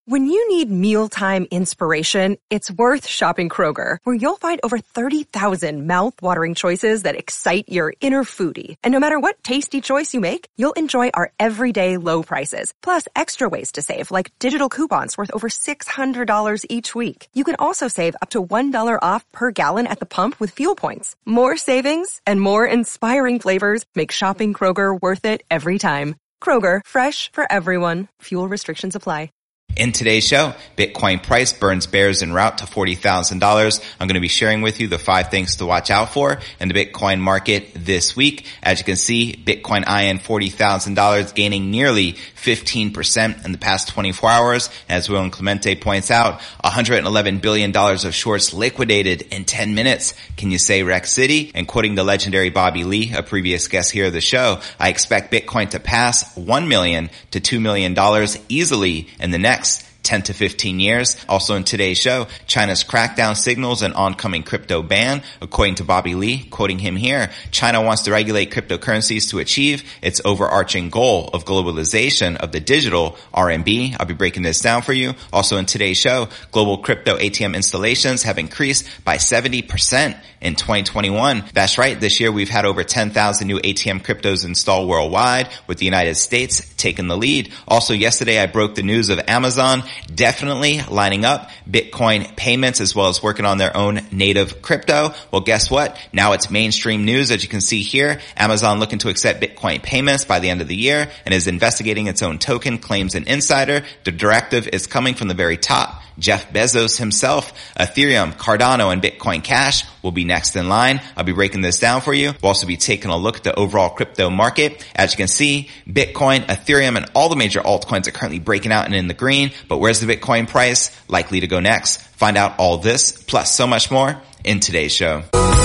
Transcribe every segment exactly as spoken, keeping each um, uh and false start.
When you need mealtime inspiration, it's worth shopping Kroger, where you'll find over thirty thousand mouth-watering choices that excite your inner foodie. And no matter what tasty choice you make, you'll enjoy our everyday low prices, plus extra ways to save, like digital coupons worth over six hundred dollars each week. You can also save up to one dollar off per gallon at the pump with fuel points. More savings and more inspiring flavors make shopping Kroger worth it every time. Kroger, fresh for everyone. Fuel restrictions apply. In today's show, Bitcoin price burns bears en route to forty thousand dollars. I'm going to be sharing with you the five things to watch out for in the Bitcoin market this week. As you can see, Bitcoin eyeing forty thousand dollars, gaining nearly fifteen percent in the past twenty-four hours. As Will and Clemente points out, one hundred eleven billion dollars of shorts liquidated in ten minutes. Can you say Rex City? And quoting the legendary Bobby Lee, a previous guest here of the show, I expect Bitcoin to pass one million dollars to two million dollars easily in the next ten to fifteen years. Also in today's show, China's crackdown signals an oncoming crypto ban. According to Bobby Lee, quoting him here, China wants to regulate cryptocurrencies to achieve its overarching goal of globalization of the digital R M B. I'll be breaking this down for you. Also in today's show, global crypto A T M installations have increased by seventy percent in twenty twenty-one. That's right. This year we've had over ten thousand new A T M cryptos installed worldwide, with the United States taking the lead. Also yesterday I broke the news of Amazon definitely lining up Bitcoin payments as well as working on their own native crypto. Well, guess what? Now it's mainstream news. As you can see here, Amazon looking to accept Bitcoin payments by the end of the year and is investigating its own token, claims an insider. The directive is coming from the very top. Jeff Bezos himself. Ethereum, Cardano, and Bitcoin Cash will be next in line. I'll be breaking this down for you. We'll also be taking a look at the overall crypto market. As you can see, Bitcoin, Ethereum, and all the major altcoins are currently breaking out and in the green. But where's the Bitcoin price likely to go next? Find out all this, plus so much more, in today's show.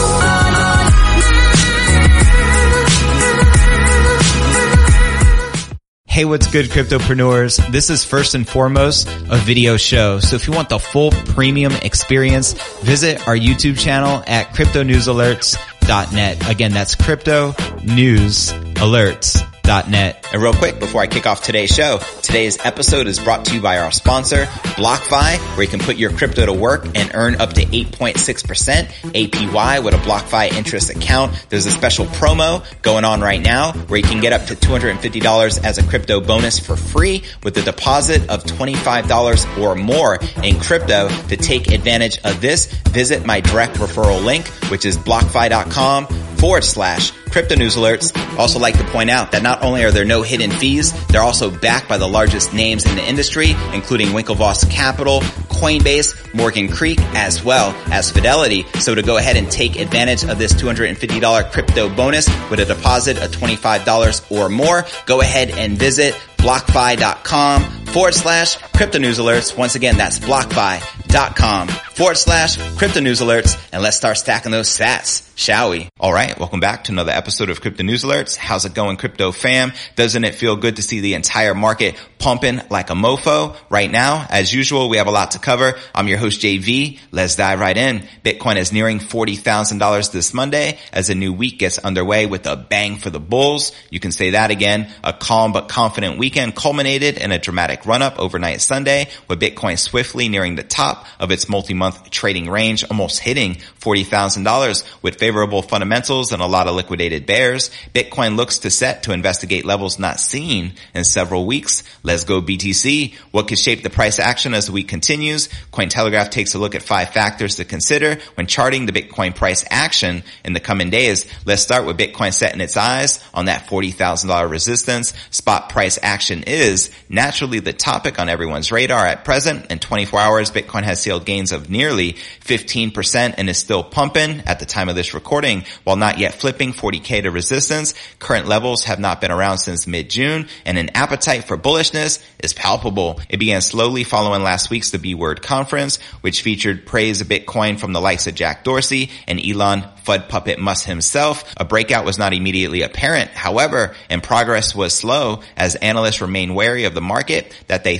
Hey, what's good, cryptopreneurs? This is first and foremost a video show. So if you want the full premium experience, visit our YouTube channel at crypto news alerts dot net. Again, that's crypto news alerts dot net. And real quick, before I kick off today's show, today's episode is brought to you by our sponsor, BlockFi, where you can put your crypto to work and earn up to eight point six percent A P Y with a BlockFi interest account. There's a special promo going on right now where you can get up to two hundred fifty dollars as a crypto bonus for free with a deposit of twenty-five dollars or more in crypto. To take advantage of this, visit my direct referral link, which is blockfi.com forward slash crypto news alerts. Also like to point out that not only are there no hidden fees, they're also backed by the largest names in the industry, including Winklevoss Capital, Coinbase, Morgan Creek, as well as Fidelity. So to go ahead and take advantage of this two hundred fifty dollars crypto bonus with a deposit of twenty-five dollars or more, go ahead and visit blockfi.com forward slash crypto news alerts. Once again, that's blockfi.com forward slash crypto news alerts. And let's start stacking those sats, shall we? All right. Welcome back to another episode of Crypto News Alerts. How's it going, crypto fam? Doesn't it feel good to see the entire market pumping like a mofo right now? As usual, we have a lot to cover. I'm your host, J V. Let's dive right in. Bitcoin is nearing forty thousand dollars this Monday as a new week gets underway with a bang for the bulls. You can say that again. A calm but confident weekend culminated in a dramatic run-up overnight Sunday, with Bitcoin swiftly nearing the top of its multi-month trading range, almost hitting forty thousand dollars. With favorable fundamentals and a lot of liquidated bears, Bitcoin looks to set to investigate levels not seen in several weeks. Let's go B T C. What could shape the price action as the week continues? Cointelegraph takes a look at five factors to consider when charting the Bitcoin price action in the coming days. Let's start with Bitcoin setting its eyes on that forty thousand dollars resistance. Spot price action is naturally the topic on everyone's radar at present. In twenty-four hours, Bitcoin has sealed gains of nearly fifteen percent and is still pumping at the time of this recording, while not yet flipping forty K to resistance. Current levels have not been around since mid-June, and an appetite for bullishness is palpable. It began slowly following last week's The B-Word conference, which featured praise of Bitcoin from the likes of Jack Dorsey and Elon Fudd Puppet Musk himself. A breakout was not immediately apparent, however, and progress was slow as analysts remain wary of the market that they thought could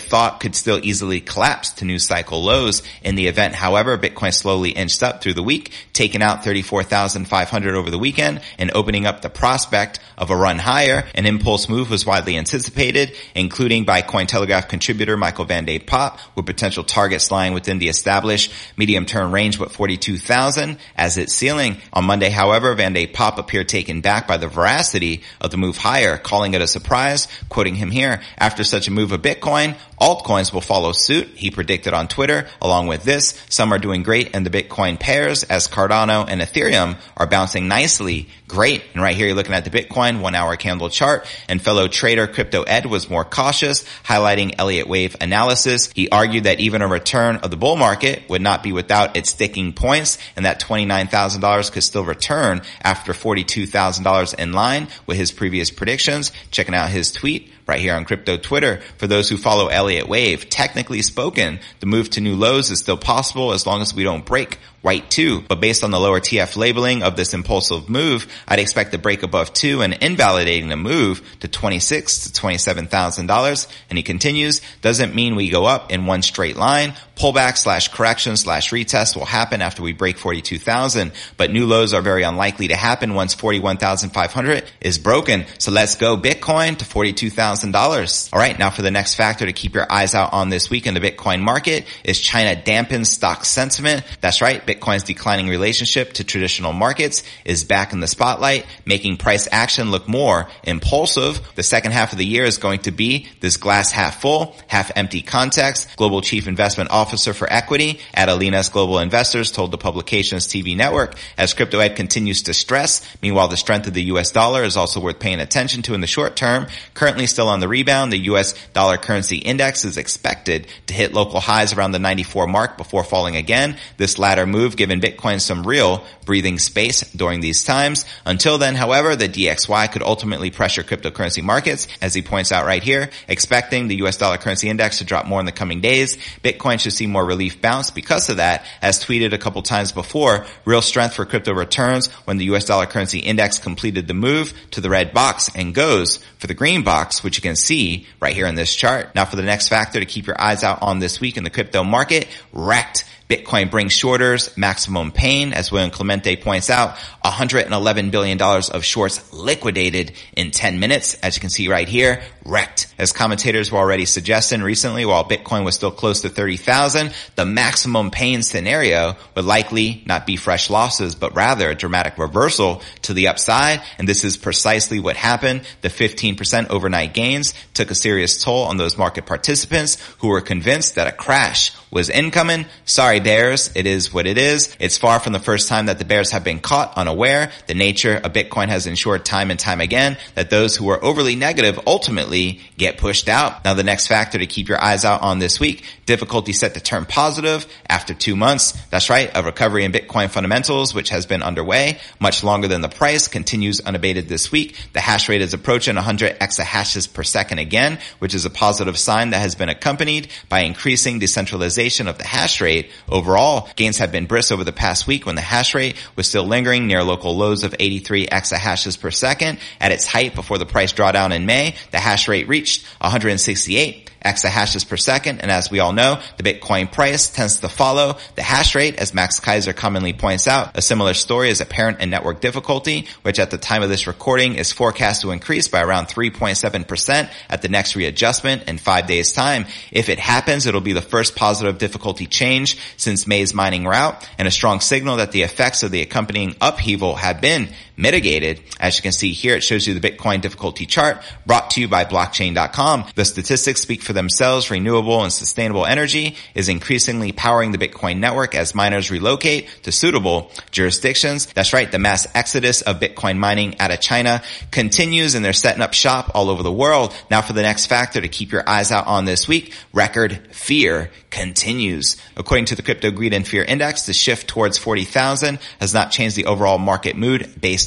could still easily collapse to new cycle lows. In the event, however, Bitcoin slowly inched up through the week, taking out thirty-four thousand five hundred over the weekend and opening up the prospect of a run higher. An impulse move was widely anticipated, including by Cointelegraph contributor Michael Van de Poppe, with potential targets lying within the established medium-term range with forty-two thousand as its ceiling. On Monday, however, Van de Poppe appeared taken back by the veracity of the move higher, calling it a surprise. Quoting him here, after such a move of Bitcoin, altcoins will follow suit, he predicted on Twitter. Along with this, some are doing great in the Bitcoin pairs as Cardano and Ethereum are bouncing nicely. Great. And right here you're looking at the Bitcoin one hour candle chart, and fellow trader Crypto Ed was more cautious, highlighting Elliott Wave analysis. He argued that even a return of the bull market would not be without its sticking points, and that twenty-nine thousand dollars could still return after forty-two thousand dollars, in line with his previous predictions. Checking out his tweet right here on Crypto Twitter. For those who follow Elliott Wave, technically spoken, the move to new lows is still possible as long as we don't break white two. But based on the lower T F labeling of this impulsive move, I'd expect a break above two and invalidating the move to twenty-six to twenty-seven thousand dollars. And he continues, doesn't mean we go up in one straight line. Pullback slash correction slash retest will happen after we break forty-two thousand, but new lows are very unlikely to happen once forty-one thousand five hundred is broken. So let's go Bitcoin to forty-two thousand dollars. All right, now for the next factor to keep your eyes out on this week in the Bitcoin market is China dampens stock sentiment. That's right, Bitcoin's declining relationship to traditional markets is back in the spotlight, making price action look more impulsive. The second half of the year is going to be this glass half full, half empty context. Global Chief Investment Officer for Equity at Alinas Global Investors told the publication's T V network, as Crypto Ed continues to stress. Meanwhile, the strength of the U S dollar is also worth paying attention to in the short term. Currently still on the rebound, the U S dollar currency index is expected to hit local highs around the ninety-four mark before falling again. This latter move given Bitcoin some real breathing space during these times. Until then, however, the D X Y could ultimately pressure cryptocurrency markets, as he points out right here, expecting the U S dollar currency index to drop more in the coming days. Bitcoin should see more relief bounce because of that. As tweeted a couple times before, real strength for crypto returns when the U S dollar currency index completed the move to the red box and goes for the green box, which you can see right here in this chart. Now for the next factor to keep your eyes out on this week in the crypto market, wrecked. Bitcoin brings shorters maximum pain. As William Clemente points out, one hundred eleven billion dollars of shorts liquidated in ten minutes. As you can see right here, wrecked. As commentators were already suggesting recently, while Bitcoin was still close to thirty thousand, the maximum pain scenario would likely not be fresh losses, but rather a dramatic reversal to the upside. And this is precisely what happened. The fifteen percent overnight gains took a serious toll on those market participants who were convinced that a crash was incoming. Sorry, bears. It is what it is. It's far from the first time that the bears have been caught unaware. The nature of Bitcoin has ensured time and time again that those who are overly negative ultimately get pushed out. Now, the next factor to keep your eyes out on this week, difficulty set to turn positive after two months. That's right, a recovery in Bitcoin fundamentals, which has been underway much longer than the price, continues unabated this week. The hash rate is approaching one hundred exahashes per second again, which is a positive sign that has been accompanied by increasing decentralization of the hash rate. Overall, gains have been brisk over the past week when the hash rate was still lingering near local lows of eighty-three exahashes per second. At its height before the price drawdown in May, the hash rate reached one hundred sixty-eight exahashes per second. And as we all know, the Bitcoin price tends to follow the hash rate. As Max Kaiser commonly points out, a similar story is apparent in network difficulty, which at the time of this recording is forecast to increase by around three point seven percent at the next readjustment in five days time. If it happens, it'll be the first positive difficulty change since May's mining rout, and a strong signal that the effects of the accompanying upheaval have been mitigated. As you can see here, it shows you the Bitcoin difficulty chart brought to you by blockchain dot com. The statistics speak for themselves. Renewable and sustainable energy is increasingly powering the Bitcoin network as miners relocate to suitable jurisdictions. That's right, the mass exodus of Bitcoin mining out of China continues, and they're setting up shop all over the world. Now for the next factor to keep your eyes out on this week, record fear continues. According to the Crypto Greed and Fear Index, the shift towards forty thousand has not changed the overall market mood based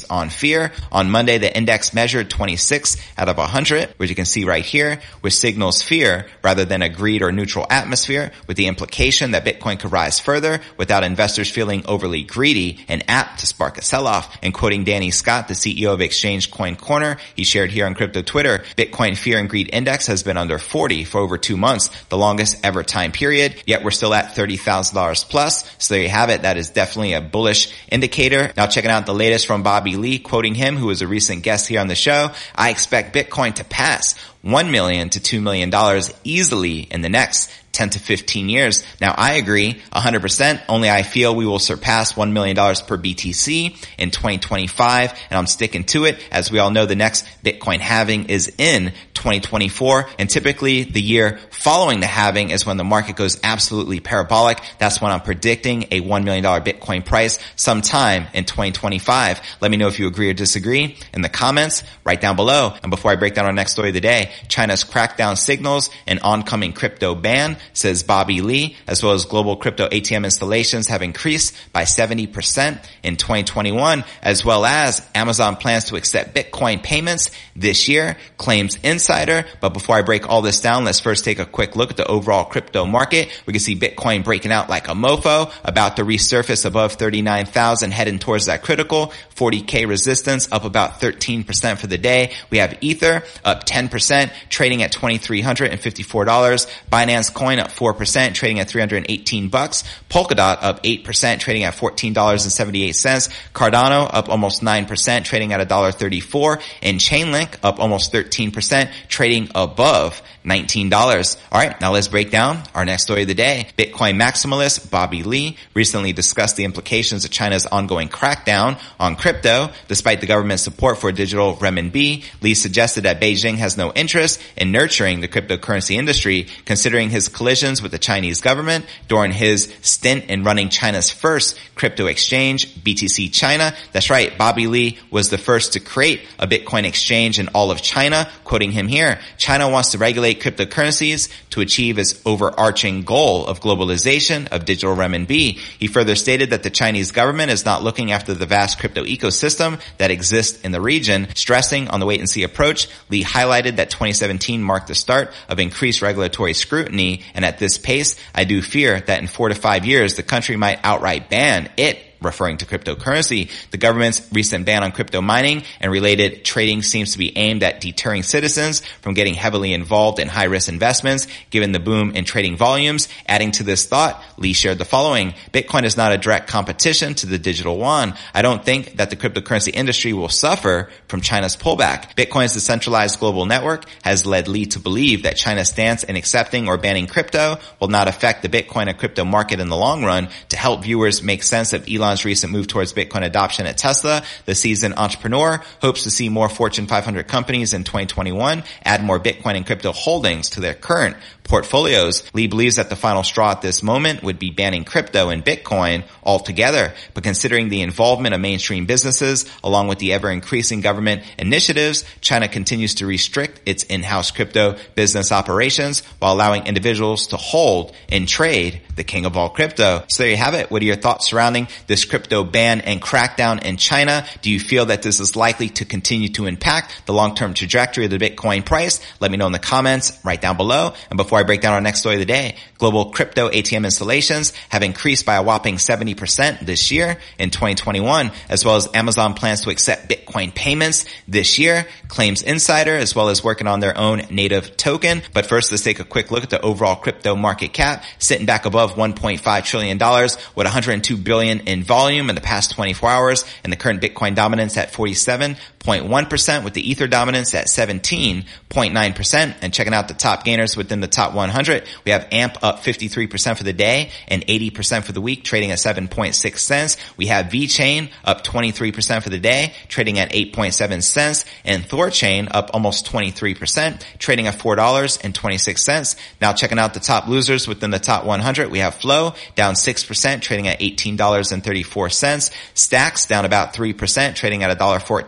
based on fear. On Monday, the index measured twenty-six out of one hundred, which you can see right here, which signals fear rather than a greed or neutral atmosphere, with the implication that Bitcoin could rise further without investors feeling overly greedy and apt to spark a sell-off. And quoting Danny Scott, the C E O of Exchange Coin Corner, he shared here on Crypto Twitter, Bitcoin Fear and Greed Index has been under forty for over two months, the longest ever time period, yet we're still at thirty thousand dollars plus. So there you have it. That is definitely a bullish indicator. Now checking out the latest from Bobby Lee, quoting him, who was a recent guest here on the show, I expect Bitcoin to pass one million to two million dollars easily in the next ten to fifteen years. Now I agree one hundred percent, only I feel we will surpass one million dollars per B T C in twenty twenty-five, and I'm sticking to it. As we all know, the next Bitcoin halving is in twenty twenty-four, and typically the year following the halving is when the market goes absolutely parabolic. That's when I'm predicting a one million dollars Bitcoin price sometime in twenty twenty-five. Let me know if you agree or disagree in the comments right down below. And before I break down our next story of the day, China's crackdown signals an oncoming crypto ban, says Bobby Lee, as well as global crypto A T M installations have increased by seventy percent in twenty twenty-one, as well as Amazon plans to accept Bitcoin payments this year, claims Insider. But before I break all this down, let's first take a quick look at the overall crypto market. We can see Bitcoin breaking out like a mofo, about to resurface above thirty-nine thousand, heading towards that critical forty K resistance, up about thirteen percent for the day. We have Ether up ten percent, trading at two thousand three hundred fifty-four dollars. Binance Coin up four percent, trading at three hundred eighteen bucks. Polkadot up eight percent, trading at fourteen dollars and seventy-eight cents. Cardano up almost nine percent, trading at one dollar thirty-four. And Chainlink up almost thirteen percent, trading above nineteen dollars. All right, now let's break down our next story of the day. Bitcoin maximalist Bobby Lee recently discussed the implications of China's ongoing crackdown on crypto. Despite the government's support for digital renminbi, Lee suggested that Beijing has no interest in nurturing the cryptocurrency industry, considering his collisions with the Chinese government during his stint in running China's first crypto exchange, B T C China. That's right, Bobby Lee was the first to create a Bitcoin exchange in all of China. Quoting him here, China wants to regulate cryptocurrencies to achieve its overarching goal of globalization of digital renminbi. He further stated that the Chinese government is not looking after the vast crypto ecosystem that exists in the region. Stressing on the wait-and-see approach, Lee highlighted that twenty seventeen marked the start of increased regulatory scrutiny, and at this pace, I do fear that in four to five years, the country might outright ban it, referring to cryptocurrency. The government's recent ban on crypto mining and related trading seems to be aimed at deterring citizens from getting heavily involved in high-risk investments, given the boom in trading volumes. Adding to this thought, Lee shared the following: Bitcoin is not a direct competition to the digital yuan. I don't think that the cryptocurrency industry will suffer from China's pullback. Bitcoin's decentralized global network has led Lee to believe that China's stance in accepting or banning crypto will not affect the Bitcoin and crypto market in the long run. To help viewers make sense of Elon's recent move towards Bitcoin adoption at Tesla, the seasoned entrepreneur hopes to see more Fortune five hundred companies in twenty twenty-one add more Bitcoin and crypto holdings to their current portfolios. Lee believes that the final straw at this moment would be banning crypto and Bitcoin altogether. But considering the involvement of mainstream businesses, along with the ever-increasing government initiatives, China continues to restrict its in-house crypto business operations while allowing individuals to hold and trade the king of all crypto. So there you have it. What are your thoughts surrounding this crypto ban and crackdown in China? Do you feel that this is likely to continue to impact the long-term trajectory of the Bitcoin price? Let me know in the comments right down below. And before I break down our next story of the day, global crypto A T M installations have increased by a whopping seventy percent this year in twenty twenty-one, as well as Amazon plans to accept Bitcoin payments this year, claims Insider, as well as working on their own native token. But first, let's take a quick look at the overall crypto market cap, sitting back above one point five trillion dollars with one hundred two billion dollars in volume in the past twenty-four hours, and the current Bitcoin dominance at forty-seven point one percent, with the Ether dominance at seventeen point nine percent. And checking out the top gainers within the top one hundred, we have A M P up fifty-three percent for the day and eighty percent for the week, trading at seven point six cents. We have VeChain up twenty-three percent for the day, trading at eight point seven cents, and Thorchain up almost twenty-three percent, trading at four dollars and twenty-six cents. Now checking out the top losers within the top one hundred, we have Flow down six percent, trading at eighteen dollars and thirty-four cents. Stacks down about three percent, trading at one dollar fourteen.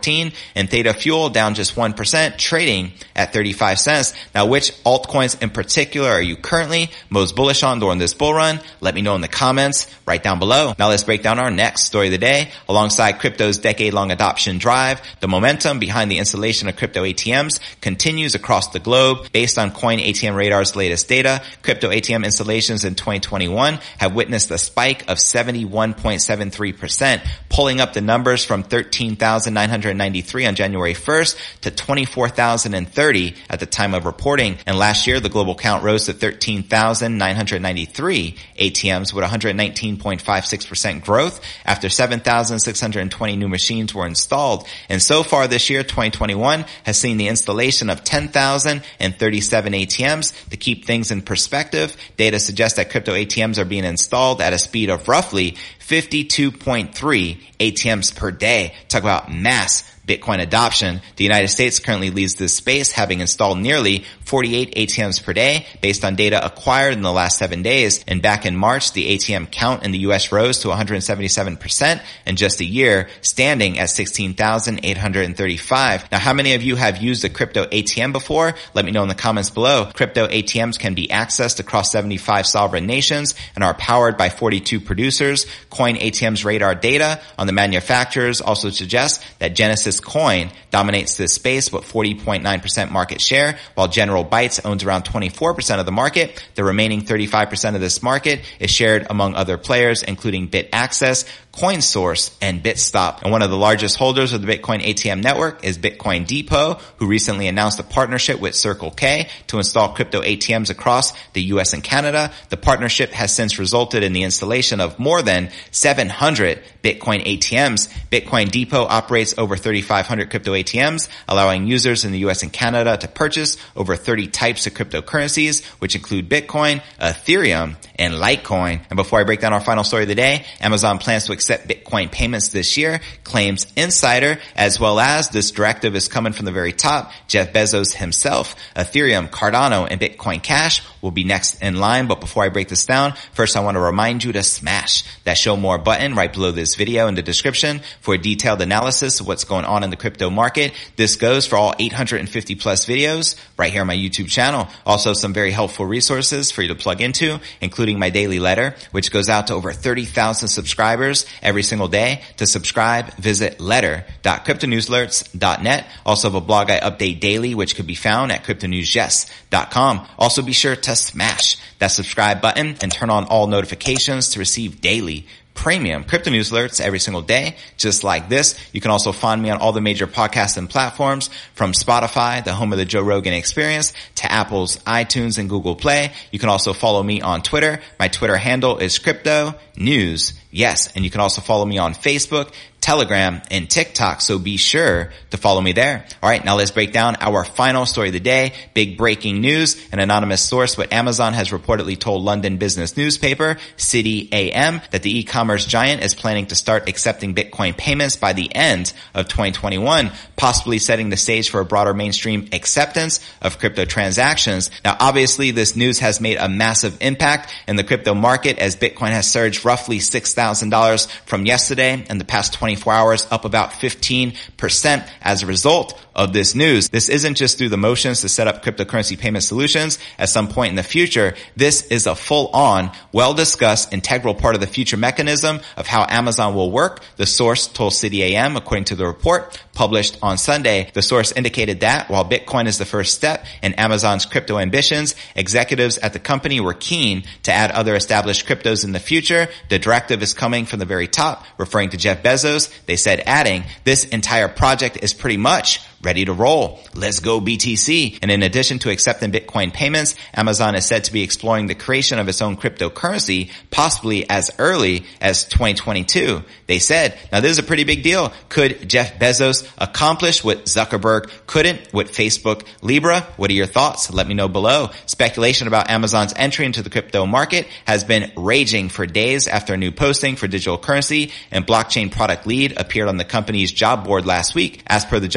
and Theta Fuel down just one percent, trading at thirty-five cents. Now, which altcoins in particular are you currently most bullish on during this bull run? Let me know in the comments right down below. Now let's break down our next story of the day. Alongside crypto's decade-long adoption drive, the momentum behind the installation of crypto A T Ms continues across the globe. Based on Coin A T M Radar's latest data, crypto A T M installations in twenty twenty-one have witnessed a spike of seventy-one point seven three percent, pulling up the numbers from thirteen thousand nine hundred ninety-three on January first to twenty-four thousand thirty at the time of reporting. And last year, the global count rose to thirteen thousand nine hundred ninety-three A T Ms with one hundred nineteen point five six percent growth after seven thousand six hundred twenty new machines were installed. And so far this year, twenty twenty-one has seen the installation of ten thousand thirty-seven A T Ms. To keep things in perspective, data suggests that crypto A T Ms are being installed at a speed of roughly fifty-two point three A T Ms per day. Talk about mass Bitcoin adoption. The United States currently leads this space, having installed nearly forty-eight A T Ms per day based on data acquired in the last seven days. And back in March, the A T M count in the U S rose to one hundred seventy-seven percent in just a year, standing at sixteen thousand eight hundred thirty-five. Now, how many of you have used a crypto A T M before? Let me know in the comments below. Crypto A T Ms can be accessed across seventy-five sovereign nations and are powered by forty-two producers. Coin A T M's radar data on the manufacturers also suggests that Genesis Coin dominates this space with forty point nine percent market share, while General Bytes owns around twenty-four percent of the market. The remaining thirty-five percent of this market is shared among other players, including BitAccess, CoinSource, and BitStop. And one of the largest holders of the Bitcoin A T M network is Bitcoin Depot, who recently announced a partnership with Circle K to install crypto A T Ms across the U S and Canada. The partnership has since resulted in the installation of more than seven hundred Bitcoin A T Ms. Bitcoin Depot operates over thirty-five hundred crypto A T Ms, allowing users in the U S and Canada to purchase over thirty types of cryptocurrencies, which include Bitcoin, Ethereum, and Litecoin. And before I break down our final story of the day, Amazon plans to accept Bitcoin payments this year, claims Insider, as well as this directive is coming from the very top, Jeff Bezos himself. Ethereum, Cardano, and Bitcoin Cash will be next in line. But before I break this down, first I want to remind you to smash that show more button right below this video in the description for a detailed analysis of what's going on in the crypto market. This goes for all eight hundred fifty plus videos right here on my YouTube channel. Also some very helpful resources for you to plug into, including my daily letter, which goes out to over thirty thousand subscribers every single day. To subscribe, visit letter dot crypto news alerts dot net. Also have a blog I update daily, which could be found at crypto news yes dot com. Also be sure to smash that subscribe button and turn on all notifications to receive daily premium crypto news alerts every single day, just like this. You can also find me on all the major podcasting platforms, from Spotify, the home of the Joe Rogan Experience, to Apple's iTunes and Google Play. You can also follow me on Twitter. My Twitter handle is Crypto News Yes. And you can also follow me on Facebook, Telegram, and TikTok, so be sure to follow me there. All right, now let's break down our final story of the day. Big breaking news. An anonymous source with Amazon has reportedly told London business newspaper City A M that the e-commerce giant is planning to start accepting Bitcoin payments by the end of twenty twenty-one, possibly setting the stage for a broader mainstream acceptance of crypto transactions. Now, obviously, this news has made a massive impact in the crypto market, as Bitcoin has surged roughly six thousand dollars from yesterday in the past twenty-four hours, up about fifteen percent as a result of this news. This isn't just through the motions to set up cryptocurrency payment solutions at some point in the future. This is a full-on, well-discussed, integral part of the future mechanism of how Amazon will work, the source told City A M, according to the report published on Sunday. The source indicated that while Bitcoin is the first step in Amazon's crypto ambitions, executives at the company were keen to add other established cryptos in the future. The directive is coming from the very top, referring to Jeff Bezos. They said, adding, "This entire project is pretty much ready to roll. Let's go B T C." And in addition to accepting Bitcoin payments, Amazon is said to be exploring the creation of its own cryptocurrency, possibly as early as twenty twenty-two. They said, now this is a pretty big deal. Could Jeff Bezos accomplish what Zuckerberg couldn't with Facebook Libra? What are your thoughts? Let me know below. Speculation about Amazon's entry into the crypto market has been raging for days after a new posting for digital currency and blockchain product lead appeared on the company's job board last week. As per the job description,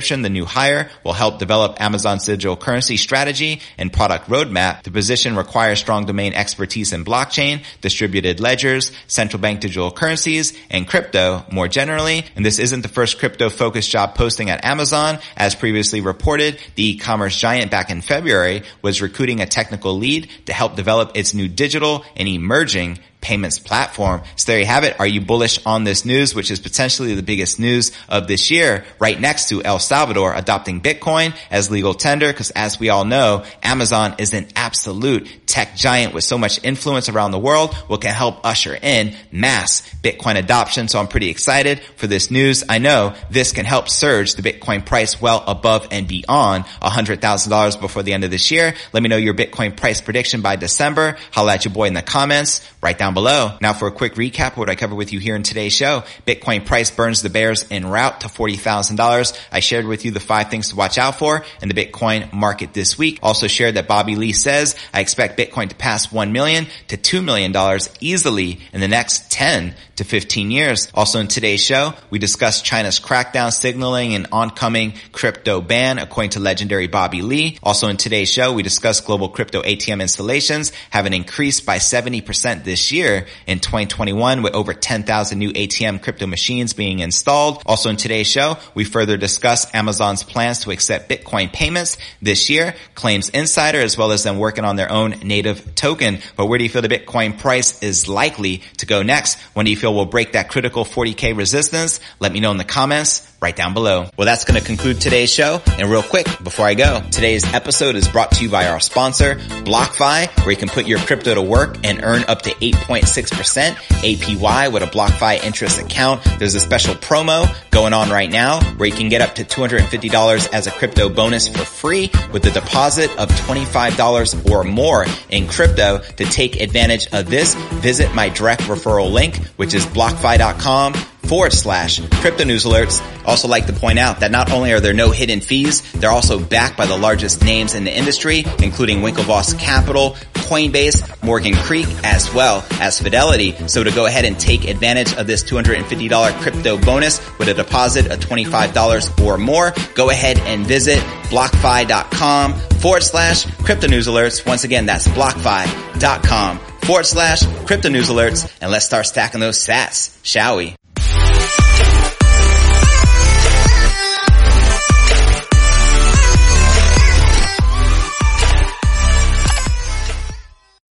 description, the new hire will help develop Amazon's digital currency strategy and product roadmap. The position requires strong domain expertise in blockchain, distributed ledgers, central bank digital currencies, and crypto more generally. And this isn't the first crypto-focused job posting at Amazon. As previously reported, the e-commerce giant back in February was recruiting a technical lead to help develop its new digital and emerging payments platform. So there you have it. Are you bullish on this news, which is potentially the biggest news of this year, right next to El Salvador adopting Bitcoin as legal tender? Because as we all know, Amazon is an absolute tech giant with so much influence around the world, what can help usher in mass Bitcoin adoption. So I'm pretty excited for this news. I know this can help surge the Bitcoin price well above and beyond one hundred thousand dollars before the end of this year. Let me know your Bitcoin price prediction by December. Holla at your boy in the comments right down below. Now for a quick recap of what I covered with you here in today's show. Bitcoin price burns the bears en route to forty thousand dollars. I shared with you the five things to watch out for in the Bitcoin market this week. Also shared that Bobby Lee says, I expect Bitcoin to pass one million dollars to two million dollars easily in the next ten to fifteen years. Also in today's show, we discussed China's crackdown signaling an oncoming crypto ban, according to legendary Bobby Lee. Also in today's show, we discussed global crypto A T M installations having increased by seventy percent this year in twenty twenty-one, with over ten thousand new A T M crypto machines being installed. Also in today's show, we further discuss Amazon's plans to accept Bitcoin payments this year, claims Insider, as well as them working on their own native token. But where do you feel the Bitcoin price is likely to go next? When do you feel we'll break that critical forty K resistance? Let me know in the comments right down below. Well, that's going to conclude today's show. And real quick, before I go, today's episode is brought to you by our sponsor, BlockFi, where you can put your crypto to work and earn up to eight point six percent A P Y with a BlockFi interest account. There's a special promo going on right now where you can get up to two hundred fifty dollars as a crypto bonus for free with a deposit of twenty-five dollars or more in crypto. To take advantage of this, visit my direct referral link, which is blockfi.com forward slash crypto news alerts. Also like to point out that not only are there no hidden fees, they're also backed by the largest names in the industry, including Winklevoss Capital, Coinbase, Morgan Creek, as well as Fidelity. So to go ahead and take advantage of this two hundred fifty dollars crypto bonus with a deposit of twenty-five dollars or more, go ahead and visit blockfi.com forward slash crypto news alerts. Once again, that's blockfi.com forward slash crypto news alerts. And let's start stacking those sats, shall we?